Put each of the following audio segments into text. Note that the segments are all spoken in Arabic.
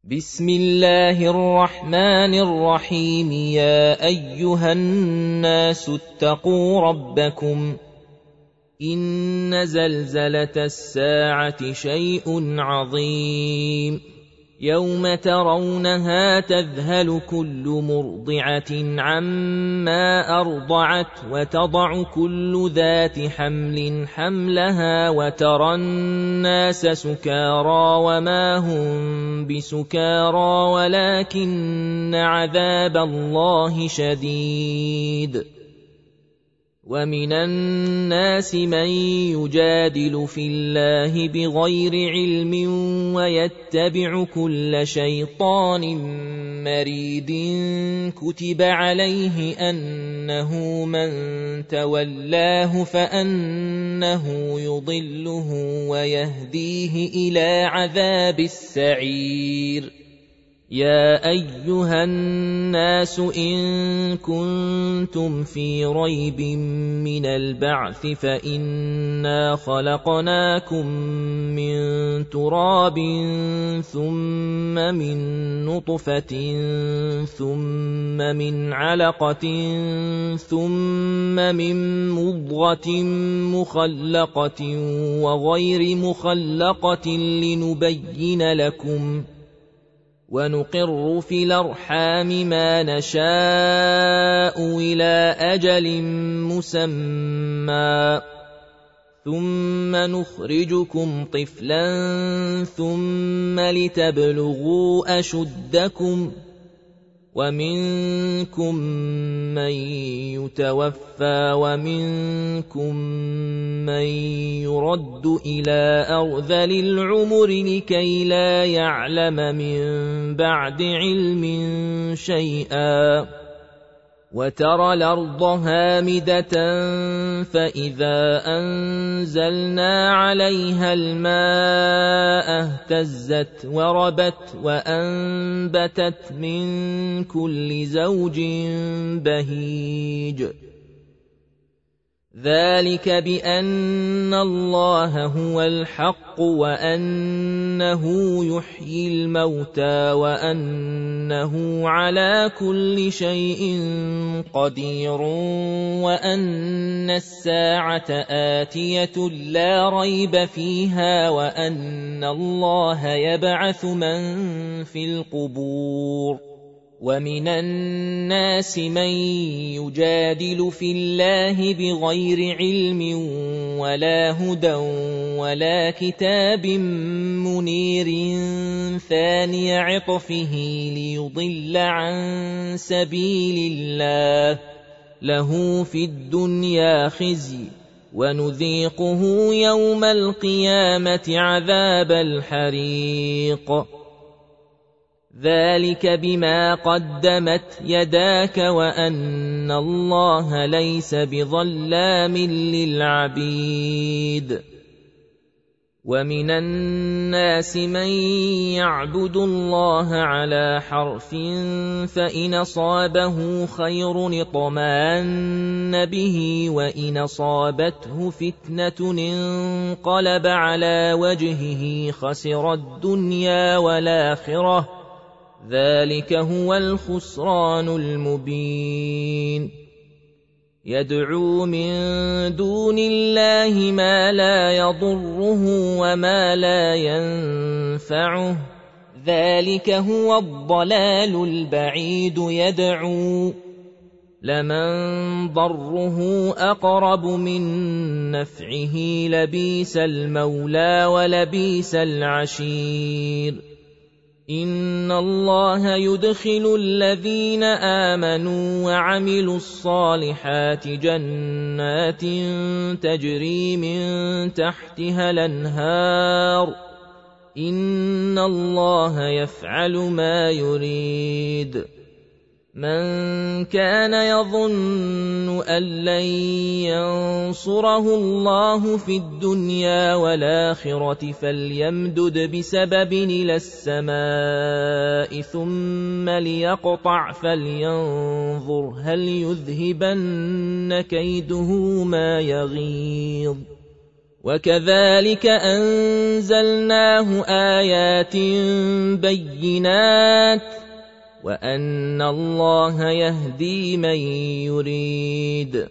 بسم الله الرحمن الرحيم. يا أيها الناس اتقوا ربكم إن زلزلة الساعة شيء عظيم يوم ترونها تذهل كل مرضعة عما أرضعت وتضع كل ذات حمل حملها وترى الناس سكارى وما هم بسكارى ولكن عذاب الله شديد. ومن الناس من يجادل في الله بغير علم ويتبع كل شيطان مريد كتب عليه أنه من تولاه فأنه يضله ويهديه إلى عذاب السعير. يا أيها الناس إن كنتم في ريب من البعث فإنا خلقناكم من تراب ثم من نطفة ثم من علقة ثم من مضغة مخلقة وغير مخلقة لنبين لكم ونقر في الأرحام ما نشاء إلى أجل مسمى ثم نخرجكم طفلا ثم لتبلغوا أشدكم ومنكم من يتوفى ومنكم من يرد إلى أرذل العمر لكي لا يعلم من بعد علم شيئا. وترى الأرض هامدة فإذا أنزلنا عليها الماء اهتزت وربت وأنبتت من كل زوج بهيج. ذلك بأن الله هو الحق وأنه يحيي الموتى وأنه على كل شيء قدير وأن الساعة آتية لا ريب فيها وأن الله يبعث من في القبور. ومن الناس من يجادل في الله بغير علم ولا هدى ولا كتاب منير ثاني عطفه ليضل عن سبيل الله له في الدنيا خزي ونذيقه يوم القيامة عذاب الحريق. ذلك بما قدمت يداك وأن الله ليس بظلام للعبيد. ومن الناس من يعبد الله على حرف فإن أصابه خير اطمأن به وإن أصابته فتنة انقلب على وجهه خسر الدنيا والآخرة ذلك هو الخسران المبين. يدعو من دون الله ما لا يضره وما لا ينفعه ذلك هو الضلال البعيد. يدعو لمن ضره أقرب من نفعه لبئس المولى ولبئس العشير. إن الله يدخل الذين آمنوا وعملوا الصالحات جنات تجري من تحتها الأنهار إن الله يفعل ما يريد. من كان يظن أن لن ينصره الله في الدنيا والآخرة فليمدد بسبب إلى السماء ثم ليقطع فلينظر هل يذهبن كيده ما يغيظ. وكذلك أنزلناه آيات بينات وأن الله يهدي من يريد.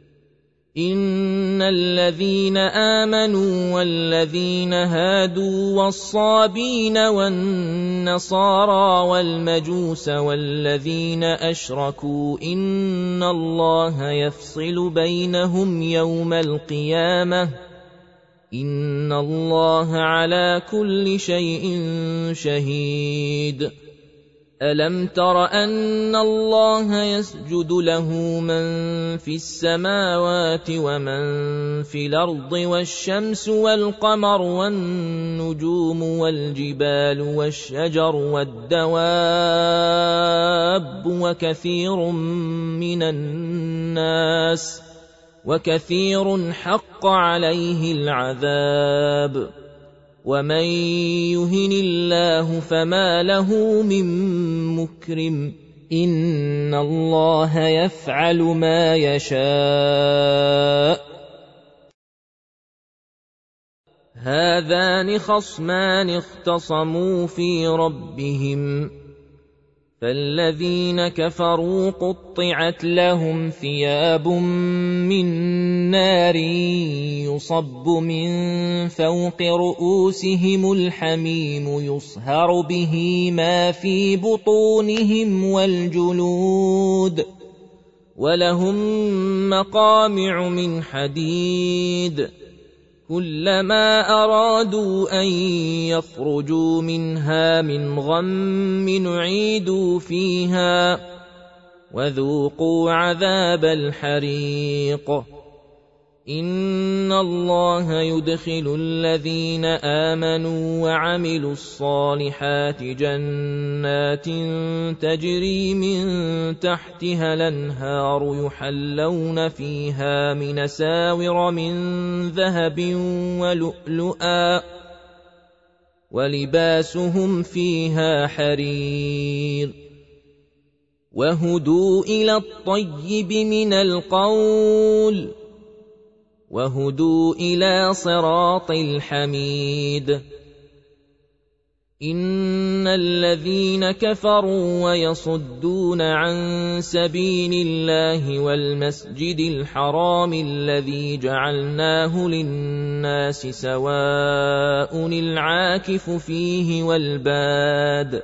إن الذين آمنوا والذين هادوا والصابين والنصارى والمجوس والذين أشركوا إن الله يفصل بينهم يوم القيامة إن الله على كل شيء شهيد. ألم تر أن الله يسجد له من في السماوات ومن في الأرض والشمس والقمر والنجوم والجبال والشجر والدواب وكثير حق عليه العذاب ومن يهن الله فما له من مكرم إن الله يفعل ما يشاء. هذان خصمان اختصموا في ربهم فالذين كفروا قطعت لهم ثياب من نار يصب من فوق رؤوسهم الحميم يصهر به ما في بطونهم والجلود ولهم مقامع من حديد كلما أرادوا أن يخرجوا منها من غم نعيدوا فيها وذوقوا عذاب الحريق. إن الله يدخل الذين آمنوا وعملوا الصالحات جنات تجري من تحتها الأنهار يحلون فيها من أساور من ذهب ولؤلؤا ولباسهم فيها حرير وهدوا إلى الطيب من القول وهدوا إلى صراط الحميد. إن الذين كفروا ويصدون عن سبيل الله والمسجد الحرام الذي جعلناه للناس سواء العاكف فيه والباد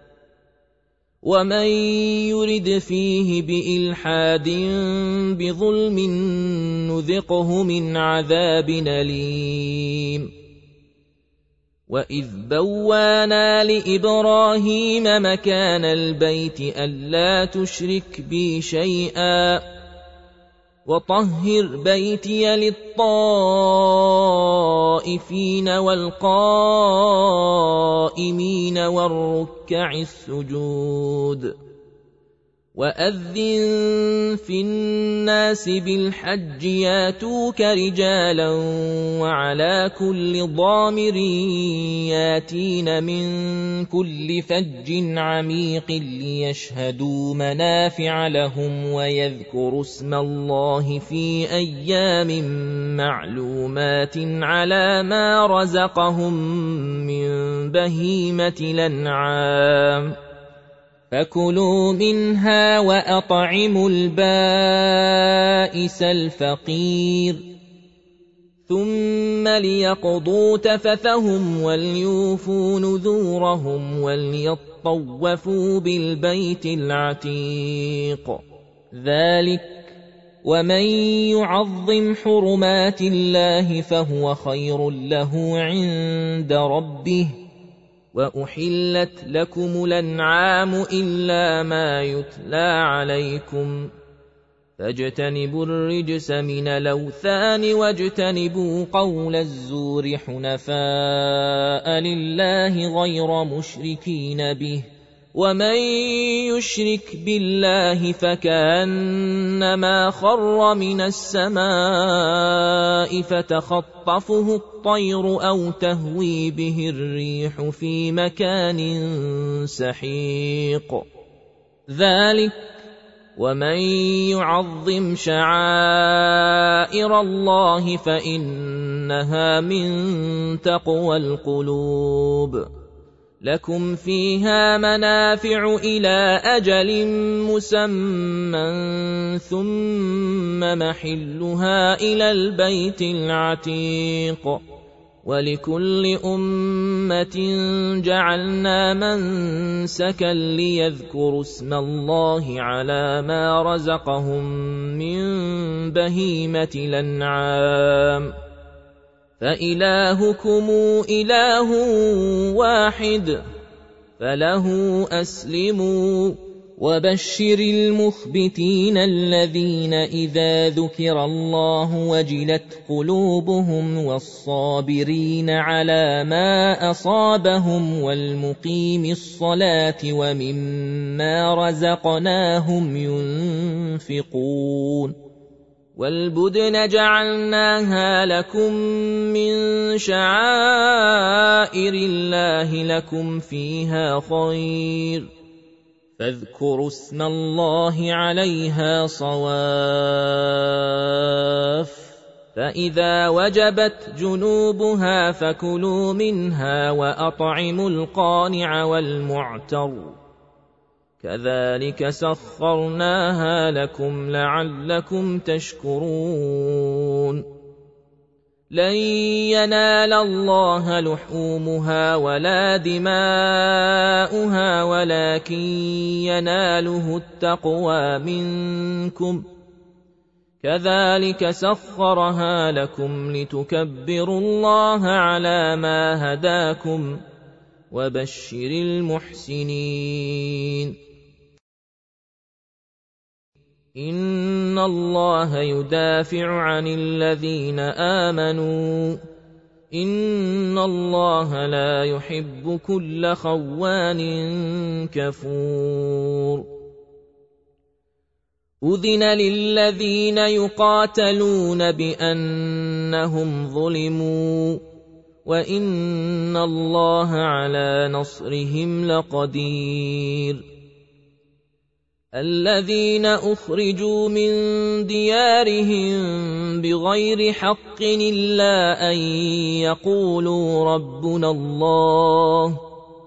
ومن يرد فيه بإلحاد بظلم نذقه من عذاب أليم. وإذ بوانا لإبراهيم مكان البيت ألا تشرك بي شيئا وطهر بيتي للطائفين والقائمين والركع السجود. وأذن في الناس بالحج ياتوك رجالا وعلى كل ضامر ياتين من كل فج عميق ليشهدوا منافع لهم ويذكروا اسم الله في أيام معلومات على ما رزقهم من بهيمة الأنعام فكلوا منها وأطعموا البائس الفقير ثم ليقضوا تفثهم وليوفوا نذورهم وليطوفوا بالبيت العتيق. ذلك ومن يعظم حرمات الله فهو خير له عند ربه وأحلت لكم الأنعام إلا ما يتلى عليكم فاجتنبوا الرجس من الأوثان واجتنبوا قول الزور حنفاء لله غير مشركين به ومن يشرك بالله فكأنما خر من السماء فتخطفه الطير أو تهوي به الريح في مكان سحيق. ذلك ومن يعظم شعائر الله فإن إنها من تقوى القلوب. لكم فيها منافع إلى أجل مسمى ثم محلها إلى البيت العتيق. ولكل أمة جعلنا منسكا ليذكروا اسم الله على ما رزقهم من بهيمة الأنعام، فإلهكم إله واحد فله أسلموا. وبشر المخبتين الذين إذا ذكر الله وجلت قلوبهم والصابرين على ما أصابهم والمقيم الصلاة ومما رزقناهم ينفقون. والبدن جعلناها لكم من شعائر الله لكم فيها خير، فاذكروا اسم الله عليها صواف. فإذا وجبت جنوبها فكلوا منها وأطعموا القانع والمعتر، كذلك سخرناها لكم لعلكم تشكرون. لن ينال الله لحومها ولا دماؤها ولكن يناله التقوى منكم، كذلك سخرها لكم لتكبروا الله على ما هداكم. وبشر المحسنين. إن الله يدافع عن الذين آمنوا، إن الله لا يحب كل خوان كفور. أذن للذين يقاتلون بأنهم ظلموا وإن الله على نصرهم لقدير. الذين أخرجوا من ديارهم بغير حق إلا أن يقولوا ربنا الله،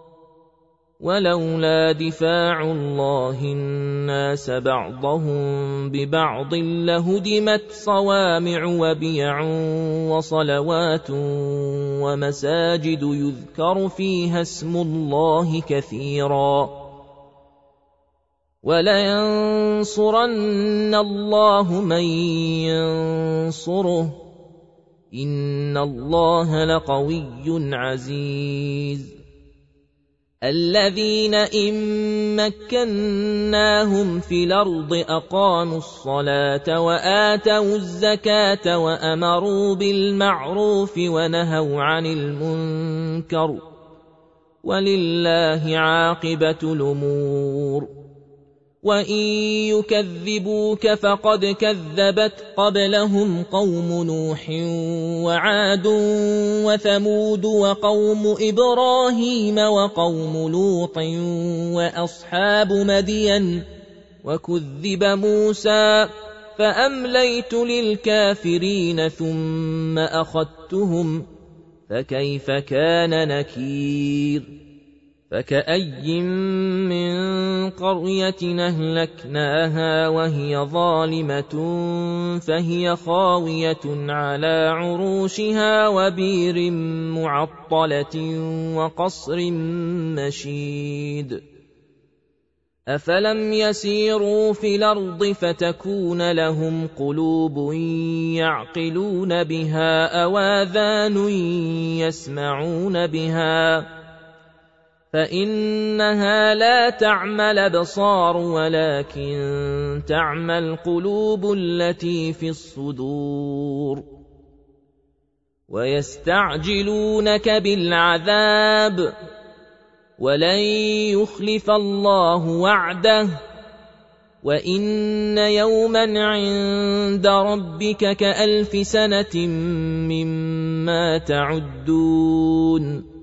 ولولا دفاع الله الناس بعضهم ببعض لهدمت صوامع وبيع وصلوات ومساجد يذكر فيها اسم الله كثيرا، ولينصرن الله من ينصره إن الله لقوي عزيز. الذين إن مكناهم في الأرض أقاموا الصلاة وآتوا الزكاة وأمروا بالمعروف ونهوا عن المنكر، ولله عاقبة الأمور. وإن يكذبوك فقد كذبت قبلهم قوم نوح وعاد وثمود وقوم إبراهيم وقوم لوط وأصحاب مدين، وكذب موسى فأمليت للكافرين ثم أخذتهم فكيف كان نكير. فكأي من قرية أهلكناها وهي ظالمة فهي خاوية على عروشها وبير معطلة وقصر مشيد. أفلم يسيروا في الأرض فتكون لهم قلوب يعقلون بها أو آذان يسمعون بها، فإنها لا تعمى الأبصار ولكن تعمى القلوب التي في الصدور. ويستعجلونك بالعذاب ولن يخلف الله وعده، وإن يوما عند ربك كألف سنة مما تعدون.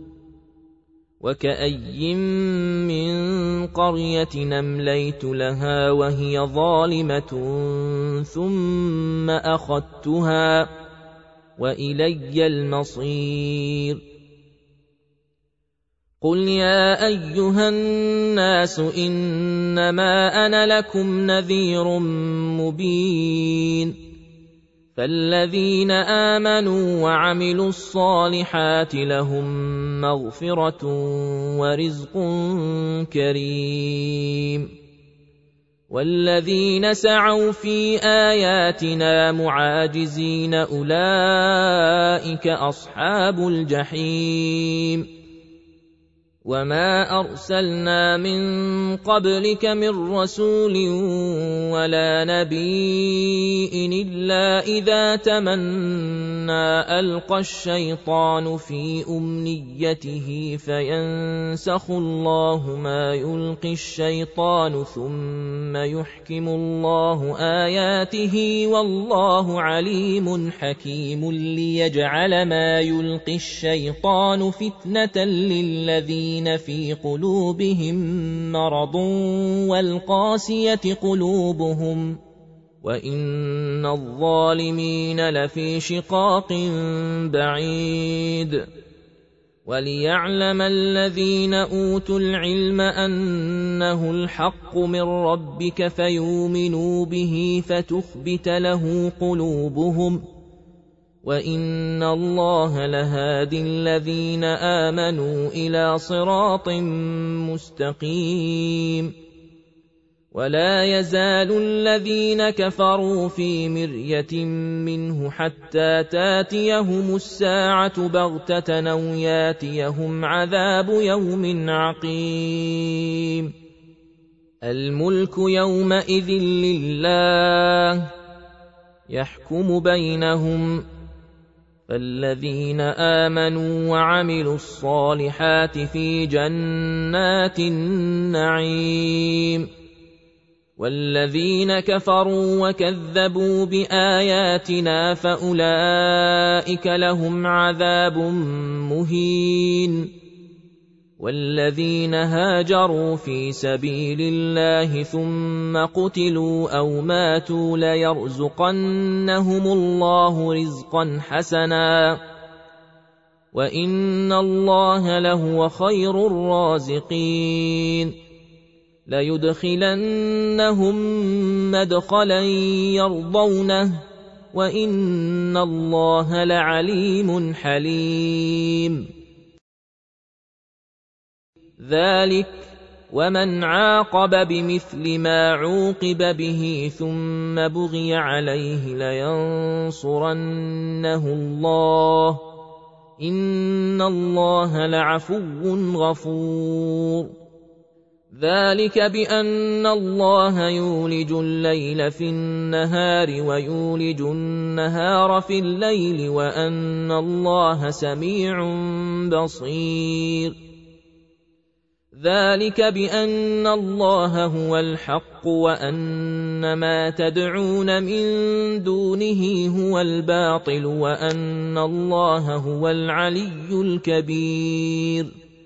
وكأي من قرية أمليت لها وهي ظالمة ثم أخذتها وإلي المصير. قل يا أيها الناس إنما أنا لكم نذير مبين. فالذين آمنوا وعملوا الصالحات لهم مغفرة ورزق كريم. والذين سعوا في آياتنا معاجزين أولئك أصحاب الجحيم. وما أرسلنا من قبلك من رسول ولا نبي إلا إذا تمنى ألقى الشيطان في أمنيته فينسخ الله ما يلقي الشيطان ثم يحكم الله آياته والله عليم حكيم. ليجعل ما يلقي الشيطان فتنة للذين في قلوبهم مرض والقاسية قلوبهم وإن الظالمين لفي شقاق بعيد. وليعلم الذين أوتوا العلم أنه الحق من ربك فيؤمنوا به فتخبت له قلوبهم وإن الله لهادي الذين آمنوا إلى صراط مستقيم. ولا يزال الذين كفروا في مرية منه حتى تاتيهم الساعة بغتة أو ياتيهم عذاب يوم عقيم. الملك يومئذ لله يحكم بينهم. فالذين آمنوا وعملوا الصالحات في جنات النعيم. والذين كفروا وكذبوا بآياتنا فأولئك لهم عذاب مهين. والذين هاجروا في سبيل الله ثم قتلوا أو ماتوا ليرزقنهم الله رزقا حسنا وإن الله لهو خير الرازقين. ليدخلنهم مدخلا يرضونه وإن الله لعليم حليم. ذلك ومن عاقب بمثل ما عوقب به ثم بغي عليه لينصرنه الله إن الله لعفو غفور. ذلك بأن الله يولج الليل في النهار ويولج النهار في الليل وأن الله سميع بصير. ذلك بأن الله هو الحق وأن ما تدعون من دونه هو الباطل وأن الله هو العلي الكبير.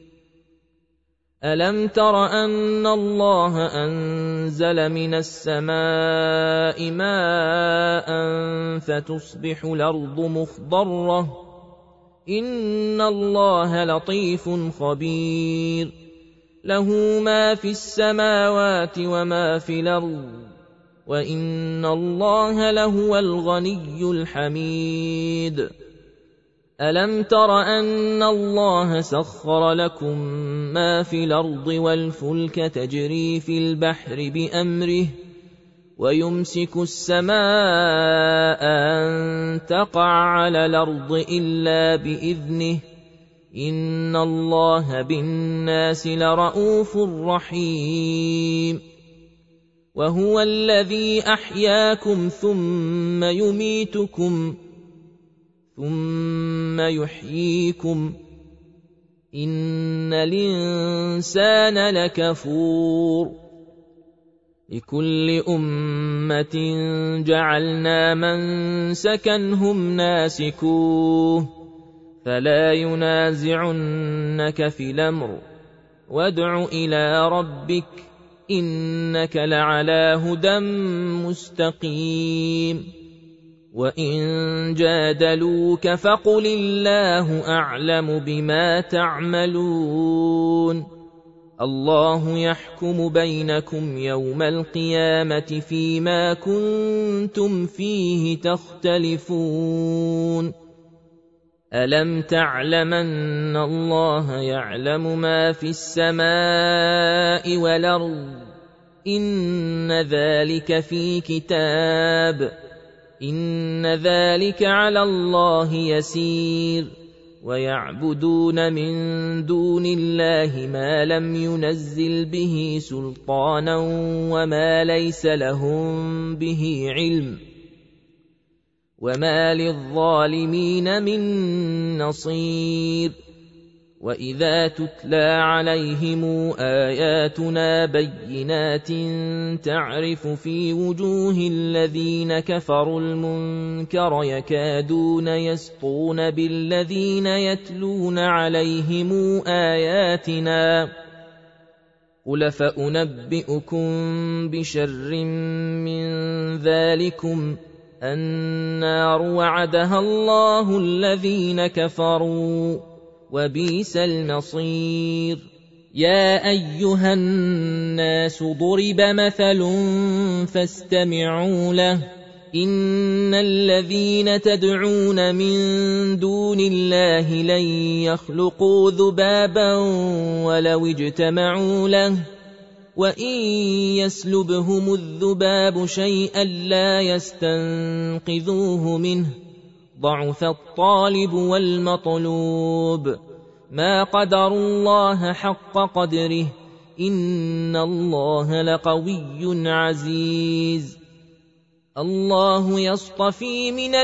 ألم تر أن الله أنزل من السماء ماء فتصبح الأرض مخضرة إن الله لطيف خبير. له ما في السماوات وما في الأرض وإن الله لهو الغني الحميد. ألم تر أن الله سخر لكم ما في الأرض والفلك تجري في البحر بأمره ويمسك السماء أن تقع على الأرض إلا بإذنه إن الله بالناس لرءوف رحيم. وهو الذي أحياكم ثم يميتكم ثم يحييكم إن الإنسان لكفور. لكل أمة جعلنا منسكا هم ناسكوه فلا ينازعنك في الأمر وادع إلى ربك إنك لعلى هدى مستقيم. وإن جادلوك فقل الله أعلم بما تعملون الله يحكم بينكم يوم القيامة فيما كنتم فيه تختلفون ألم تعلم أن الله يعلم ما في السماء والأرض إن ذلك في كتاب إن ذلك على الله يسير ويعبدون من دون الله ما لم ينزل به سلطانا وما ليس لهم به علم وما للظالمين من نصير وإذا تتلى عليهم آياتنا بينات تعرف في وجوه الذين كفروا المنكر يكادون يسطون بالذين يتلون عليهم آياتنا قل فأنبئكم بشر من ذلكم النار وعدها الله الذين كفروا وبئس المصير يا أيها الناس ضرب مثل فاستمعوا له إن الذين تدعون من دون الله لن يخلقوا ذبابا ولو اجتمعوا له وإن يسلبهم الذباب شيئا لا يستنقذوه منه ضعف الطالب والمطلوب ما قدروا الله حق قدره إن الله لقوي عزيز الله يصطفي من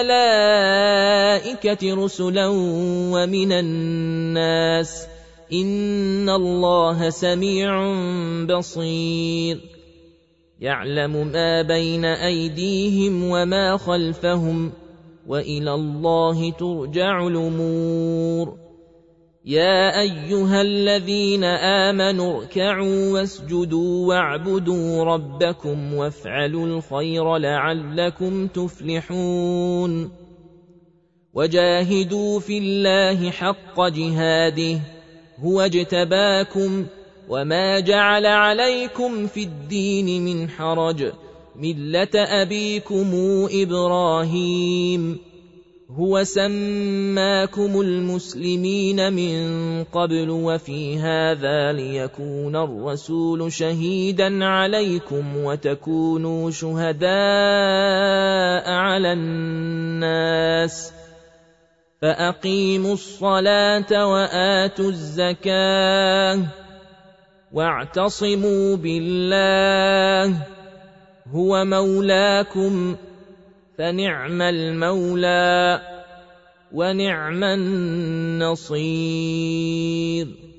الملائكة رسلا ومن الناس إن الله سميع بصير يعلم ما بين أيديهم وما خلفهم وإلى الله ترجع الأمور يا أيها الذين آمنوا اركعوا واسجدوا واعبدوا ربكم وافعلوا الخير لعلكم تفلحون وجاهدوا في الله حق جهاده هو اجتباكم وما جعل عليكم في الدين من حرج ملة أبيكم إبراهيم هو سماكم المسلمين من قبل وفي هذا ليكون الرسول شهيدا عليكم وتكونوا شهداء على الناس فأقيموا الصلاة وآتوا الزكاة واعتصموا بالله هو مولاكم فنعم المولى ونعم النصير